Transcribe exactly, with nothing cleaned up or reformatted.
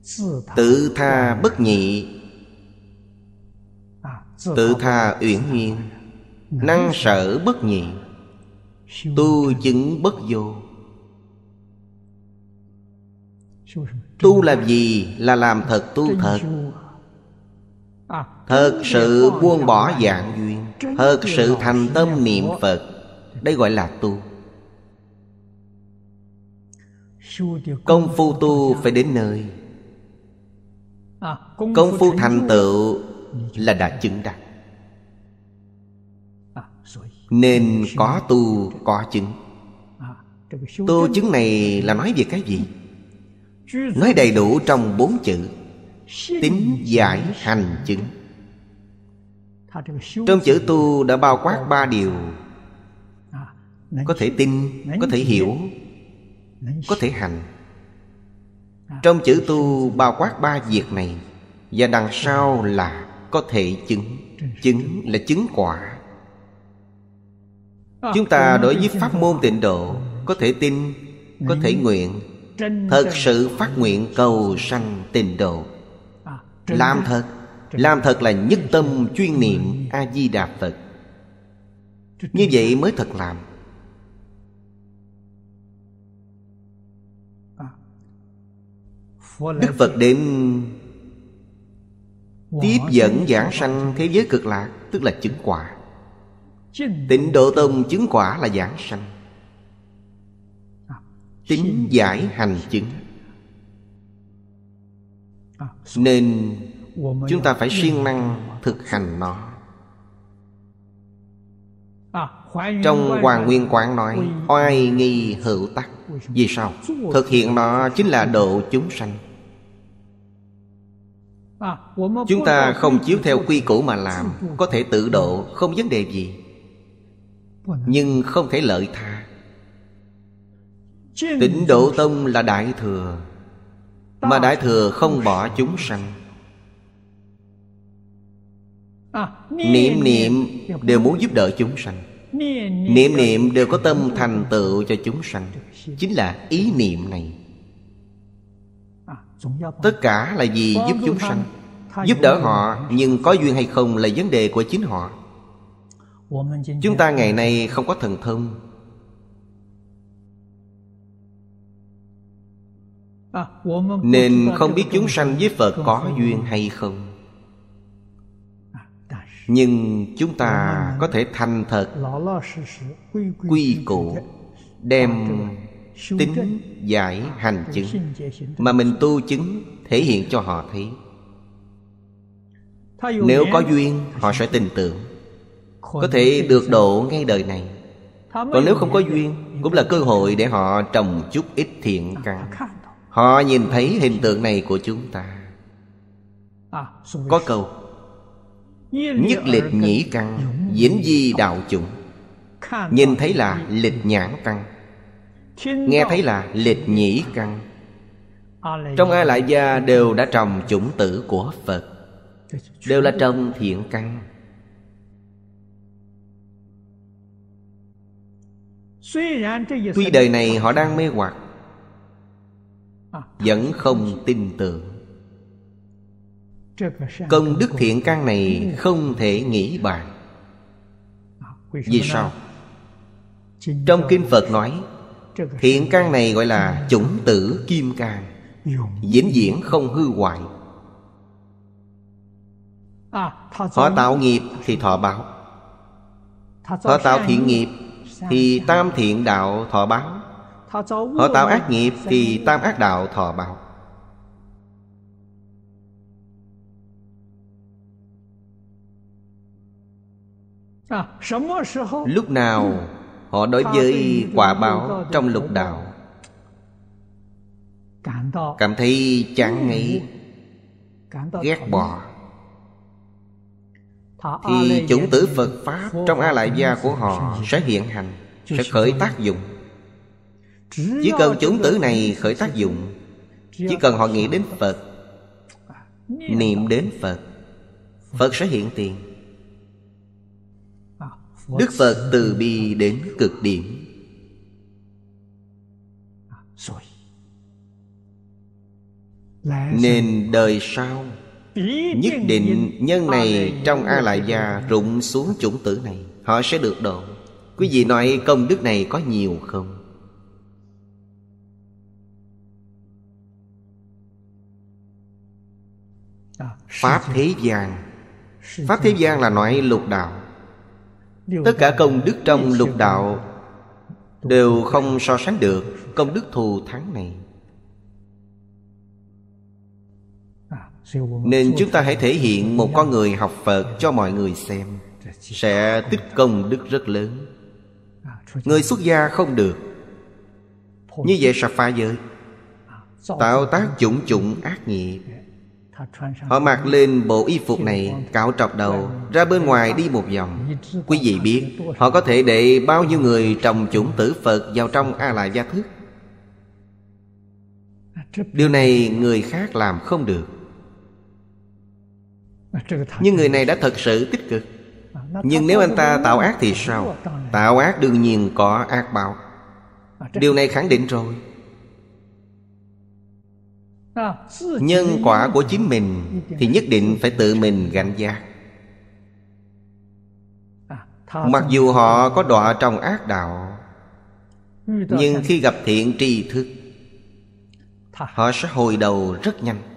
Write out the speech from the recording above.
Tự tha bất nhị, tự tha uyển nhiên, năng sở bất nhị, tu chứng bất vô. Tu làm gì? Là làm thật tu thật. Thật sự buông bỏ dạng duyên, thật sự thành tâm niệm Phật. Đây gọi là tu. Công phu tu phải đến nơi. Công phu thành tựu là đã chứng đắc. Nên có tu có chứng. Tu chứng này là nói về cái gì? Nói đầy đủ trong bốn chữ: tín giải hành chứng. Trong chữ tu đã bao quát ba điều: có thể tin, có thể hiểu, có thể hành. Trong chữ tu bao quát ba việc này. Và đằng sau là có thể chứng. Chứng là chứng quả. Chúng ta đối với pháp môn tịnh độ có thể tin, có thể nguyện, thật sự phát nguyện cầu sanh tịnh độ. Làm thật. Làm thật là nhất tâm chuyên niệm A-di-đà Phật. Như vậy mới thật làm. Đức Phật đến tiếp dẫn giảng sanh thế giới cực lạc, tức là chứng quả. Tịnh Độ Tông chứng quả là giảng sanh. Tín giải hành chứng. Nên chúng ta phải siêng năng thực hành nó. Trong Hoàn Nguyên Quán nói: oai nghi hữu tắc. Vì sao? Thực hiện nó chính là độ chúng sanh. Chúng ta không chiếu theo quy củ mà làm, có thể tự độ, không vấn đề gì. Nhưng không thể lợi tha. Tịnh Độ Tông là Đại Thừa, mà Đại Thừa không bỏ chúng sanh. Niệm niệm đều muốn giúp đỡ chúng sanh. Niệm niệm đều có tâm thành tựu cho chúng sanh. Chính là ý niệm này. Tất cả là vì giúp chúng sanh, giúp đỡ họ. Nhưng có duyên hay không là vấn đề của chính họ. Chúng ta ngày nay không có thần thông. Nên không biết chúng sanh với Phật có duyên hay không. Nhưng chúng ta có thể thành thật quy cụ, đem tín giải hành chứng mà mình tu chứng thể hiện cho họ thấy. Nếu có duyên họ sẽ tin tưởng, có thể được độ ngay đời này. Còn nếu không có duyên, cũng là cơ hội để họ trồng chút ít thiện căn. Họ nhìn thấy hình tượng này của chúng ta. Có câu: nhất lịch nhĩ căn, vĩnh di đạo chủng. Nhìn thấy là lịch nhãn căn, nghe thấy là lịch nhĩ căn. Trong A Lại Gia đều đã trồng chủng tử của Phật, đều là trồng thiện căn. Tuy đời này họ đang mê hoặc, vẫn không tin tưởng. Công đức thiện căn này không thể nghĩ bàn. Vì sao? Trong Kinh Phật nói thiện căn này gọi là chủng tử kim cang, vĩnh viễn không hư hoại. Họ tạo nghiệp thì thọ báo. Họ tạo thiện nghiệp thì tam thiện đạo thọ báo. Họ tạo ác nghiệp thì tam ác đạo thọ báo. Lúc nào họ đối với quả báo trong lục đạo cảm thấy chán ngấy, ghét bỏ, thì chủng tử Phật Pháp trong A Lại Gia của họ sẽ hiện hành, sẽ khởi tác dụng. Chỉ cần chủng tử này khởi tác dụng, chỉ cần họ nghĩ đến Phật, niệm đến Phật, Phật sẽ hiện tiền. Đức Phật từ bi đến cực điểm. Nên đời sau nhất định nhân này trong A Lại Gia rụng xuống chủng tử này, họ sẽ được độ. Quý vị nói công đức này có nhiều không? Pháp thế gian. Pháp thế gian là nói lục đạo. Tất cả công đức trong lục đạo đều không so sánh được công đức thù thắng này. Nên chúng ta hãy thể hiện một con người học Phật cho mọi người xem, sẽ tích công đức rất lớn. Người xuất gia không được, như vậy sẽ phá giới, tạo tác chủng chủng ác nghiệp. Họ mặc lên bộ y phục này, cạo trọc đầu, ra bên ngoài đi một vòng. Quý vị biết họ có thể để bao nhiêu người trồng chủng tử Phật vào trong A Lại Gia thức. Điều này người khác làm không được. Nhưng người này đã thật sự tích cực. Nhưng nếu anh ta tạo ác thì sao? Tạo ác đương nhiên có ác báo. Điều này khẳng định rồi. Nhân quả của chính mình thì nhất định phải tự mình gánh vác. Mặc dù họ có đọa trong ác đạo, nhưng khi gặp thiện tri thức, họ sẽ hồi đầu rất nhanh.